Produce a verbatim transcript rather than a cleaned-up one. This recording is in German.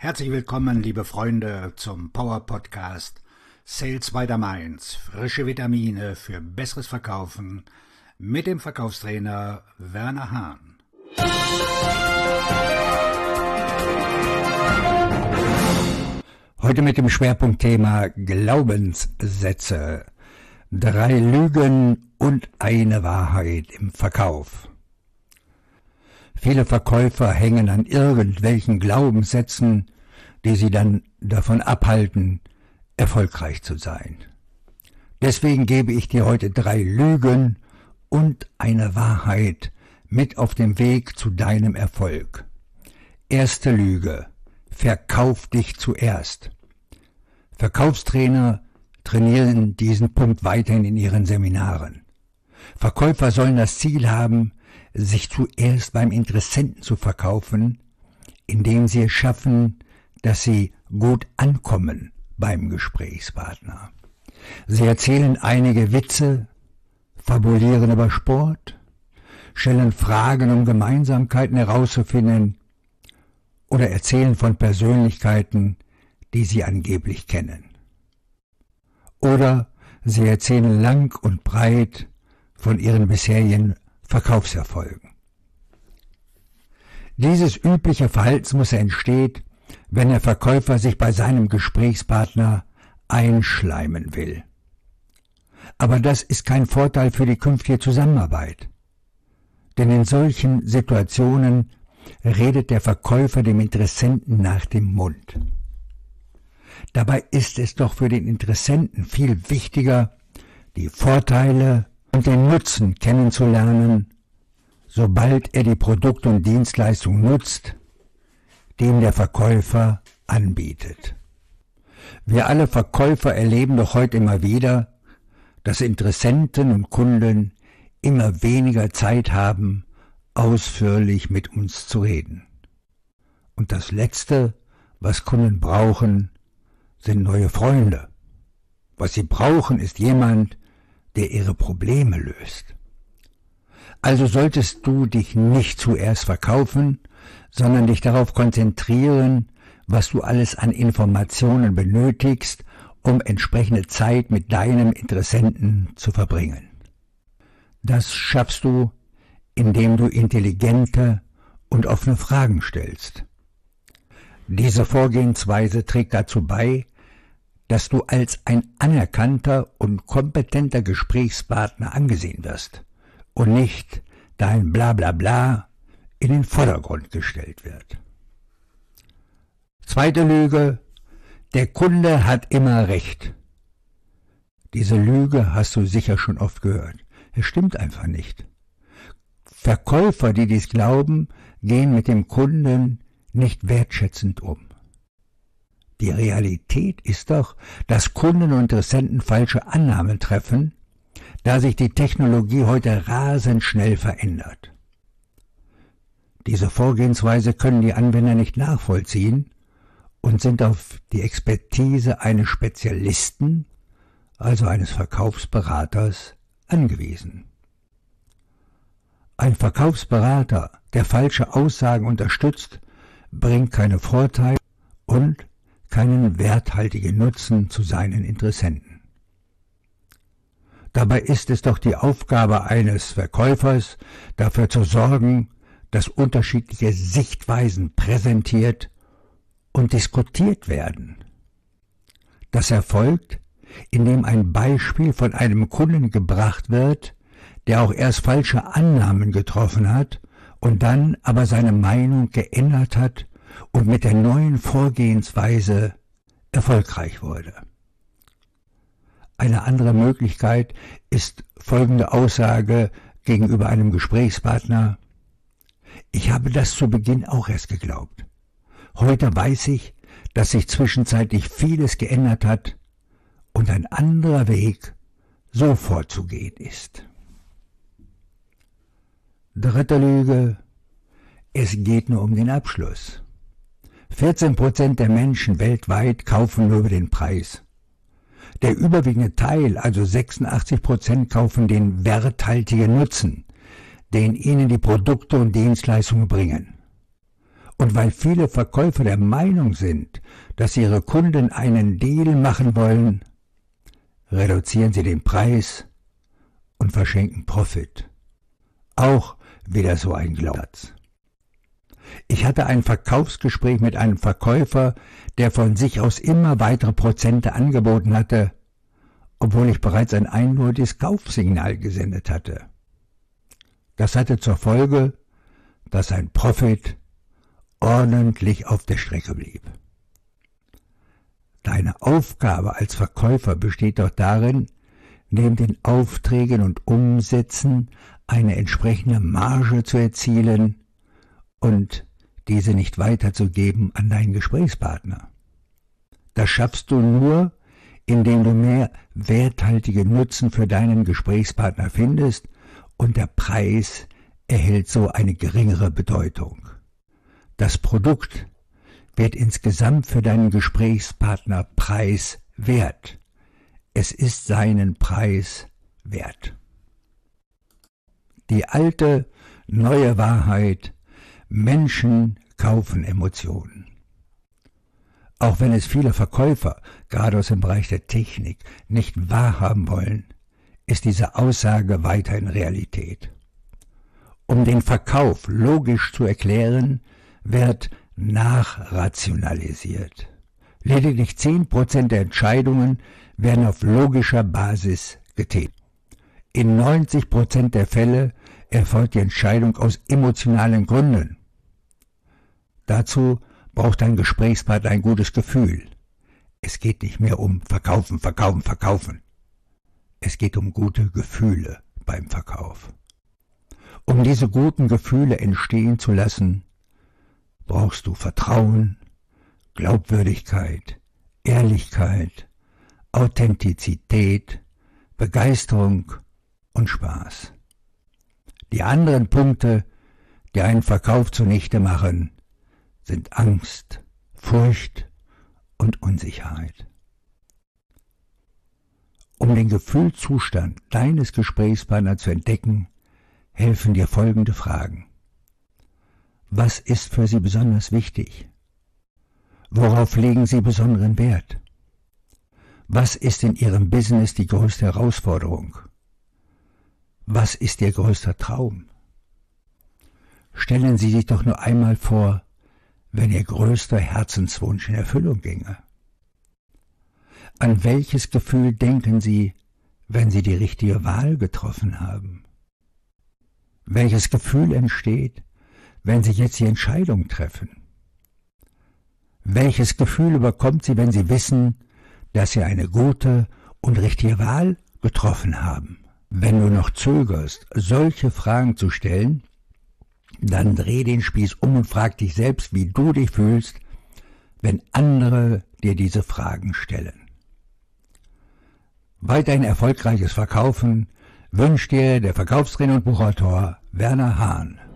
Herzlich willkommen, liebe Freunde, zum Power Podcast Sales by the Mainz. Frische Vitamine für besseres Verkaufen mit dem Verkaufstrainer Werner Hahn. Heute mit dem Schwerpunktthema Glaubenssätze. Drei Lügen und eine Wahrheit im Verkauf. Viele Verkäufer hängen an irgendwelchen Glaubenssätzen, die sie dann davon abhalten, erfolgreich zu sein. Deswegen gebe ich dir heute drei Lügen und eine Wahrheit mit auf dem Weg zu deinem Erfolg. Erste Lüge: Verkauf dich zuerst. Verkaufstrainer trainieren diesen Punkt weiterhin in ihren Seminaren. Verkäufer sollen das Ziel haben, sich zuerst beim Interessenten zu verkaufen, indem sie es schaffen, dass sie gut ankommen beim Gesprächspartner. Sie erzählen einige Witze, fabulieren über Sport, stellen Fragen, um Gemeinsamkeiten herauszufinden, oder erzählen von Persönlichkeiten, die sie angeblich kennen. Oder sie erzählen lang und breit von ihren bisherigen Verkaufserfolgen. Dieses übliche Verhaltensmuster entsteht, wenn der Verkäufer sich bei seinem Gesprächspartner einschleimen will. Aber das ist kein Vorteil für die künftige Zusammenarbeit. Denn in solchen Situationen redet der Verkäufer dem Interessenten nach dem Mund. Dabei ist es doch für den Interessenten viel wichtiger, die Vorteile und den Nutzen kennenzulernen, sobald er die Produkte und Dienstleistungen nutzt, die ihm der Verkäufer anbietet. Wir alle Verkäufer erleben doch heute immer wieder, dass Interessenten und Kunden immer weniger Zeit haben, ausführlich mit uns zu reden. Und das Letzte, was Kunden brauchen, sind neue Freunde. Was sie brauchen, ist jemand, der ihre Probleme löst. Also solltest du dich nicht zuerst verkaufen, sondern dich darauf konzentrieren, was du alles an Informationen benötigst, um entsprechende Zeit mit deinem Interessenten zu verbringen. Das schaffst du, indem du intelligente und offene Fragen stellst. Diese Vorgehensweise trägt dazu bei, dass du als ein anerkannter und kompetenter Gesprächspartner angesehen wirst und nicht dein Blablabla in den Vordergrund gestellt wird. Zweite Lüge: Der Kunde hat immer recht. Diese Lüge hast du sicher schon oft gehört. Es stimmt einfach nicht. Verkäufer, die dies glauben, gehen mit dem Kunden nicht wertschätzend um. Die Realität ist doch, dass Kunden und Interessenten falsche Annahmen treffen, da sich die Technologie heute rasend schnell verändert. Diese Vorgehensweise können die Anwender nicht nachvollziehen und sind auf die Expertise eines Spezialisten, also eines Verkaufsberaters, angewiesen. Ein Verkaufsberater, der falsche Aussagen unterstützt, bringt keine Vorteile und keinen werthaltigen Nutzen zu seinen Interessenten. Dabei ist es doch die Aufgabe eines Verkäufers, dafür zu sorgen, dass unterschiedliche Sichtweisen präsentiert und diskutiert werden. Das erfolgt, indem ein Beispiel von einem Kunden gebracht wird, der auch erst falsche Annahmen getroffen hat und dann aber seine Meinung geändert hat und mit der neuen Vorgehensweise erfolgreich wurde. Eine andere Möglichkeit ist folgende Aussage gegenüber einem Gesprächspartner: Ich habe das zu Beginn auch erst geglaubt. Heute weiß ich, dass sich zwischenzeitlich vieles geändert hat und ein anderer Weg so vorzugehen ist. Dritte Lüge: Es geht nur um den Abschluss. vierzehn Prozent der Menschen weltweit kaufen nur über den Preis. Der überwiegende Teil, also sechsundachtzig Prozent, kaufen den werthaltigen Nutzen, den ihnen die Produkte und Dienstleistungen bringen. Und weil viele Verkäufer der Meinung sind, dass ihre Kunden einen Deal machen wollen, reduzieren sie den Preis und verschenken Profit. Auch wieder so ein Glaubenssatz. Ich hatte ein Verkaufsgespräch mit einem Verkäufer, der von sich aus immer weitere Prozente angeboten hatte, obwohl ich bereits ein eindeutiges Kaufsignal gesendet hatte. Das hatte zur Folge, dass sein Profit ordentlich auf der Strecke blieb. Deine Aufgabe als Verkäufer besteht doch darin, neben den Aufträgen und Umsätzen eine entsprechende Marge zu erzielen und diese nicht weiterzugeben an deinen Gesprächspartner. Das schaffst du nur, indem du mehr werthaltige Nutzen für deinen Gesprächspartner findest und der Preis erhält so eine geringere Bedeutung. Das Produkt wird insgesamt für deinen Gesprächspartner preiswert. Es ist seinen Preis wert. Die alte, neue Wahrheit: Menschen kaufen Emotionen. Auch wenn es viele Verkäufer, gerade aus dem Bereich der Technik, nicht wahrhaben wollen, ist diese Aussage weiterhin Realität. Um den Verkauf logisch zu erklären, wird nachrationalisiert. Lediglich zehn Prozent der Entscheidungen werden auf logischer Basis getätigt. In neunzig Prozent der Fälle erfolgt die Entscheidung aus emotionalen Gründen. Dazu braucht dein Gesprächspartner ein gutes Gefühl. Es geht nicht mehr um Verkaufen, Verkaufen, Verkaufen. Es geht um gute Gefühle beim Verkauf. Um diese guten Gefühle entstehen zu lassen, brauchst du Vertrauen, Glaubwürdigkeit, Ehrlichkeit, Authentizität, Begeisterung und Spaß. Die anderen Punkte, die einen Verkauf zunichte machen, sind Angst, Furcht und Unsicherheit. Um den Gefühlszustand deines Gesprächspartners zu entdecken, helfen dir folgende Fragen. Was ist für Sie besonders wichtig? Worauf legen Sie besonderen Wert? Was ist in Ihrem Business die größte Herausforderung? Was ist Ihr größter Traum? Stellen Sie sich doch nur einmal vor, wenn Ihr größter Herzenswunsch in Erfüllung ginge. An welches Gefühl denken Sie, wenn Sie die richtige Wahl getroffen haben? Welches Gefühl entsteht, wenn Sie jetzt die Entscheidung treffen? Welches Gefühl überkommt Sie, wenn Sie wissen, dass Sie eine gute und richtige Wahl getroffen haben? Wenn du noch zögerst, solche Fragen zu stellen, dann dreh den Spieß um und frag dich selbst, wie du dich fühlst, wenn andere dir diese Fragen stellen. Weiterhin erfolgreiches Verkaufen wünscht dir der Verkaufstrainer und Buchautor Werner Hahn.